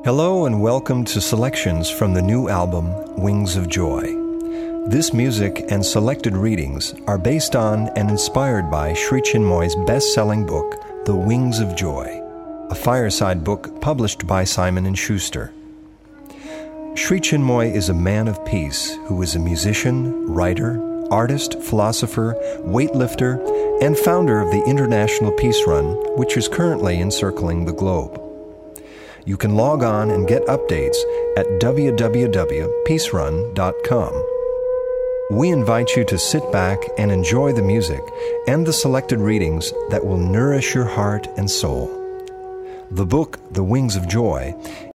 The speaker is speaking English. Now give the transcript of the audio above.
Hello and welcome to selections from the new album, Wings of Joy. This music and selected readings are based on and inspired by Sri Chinmoy's best-selling book, The Wings of Joy, a fireside book published by Simon & Schuster. Sri Chinmoy is a man of peace who is a musician, writer, artist, philosopher, weightlifter, and founder of the International Peace Run, which is currently encircling the globe. You can log on and get updates at www.peacerun.com. We invite you to sit back and enjoy the music and the selected readings that will nourish your heart and soul. The book, The Wings of Joy,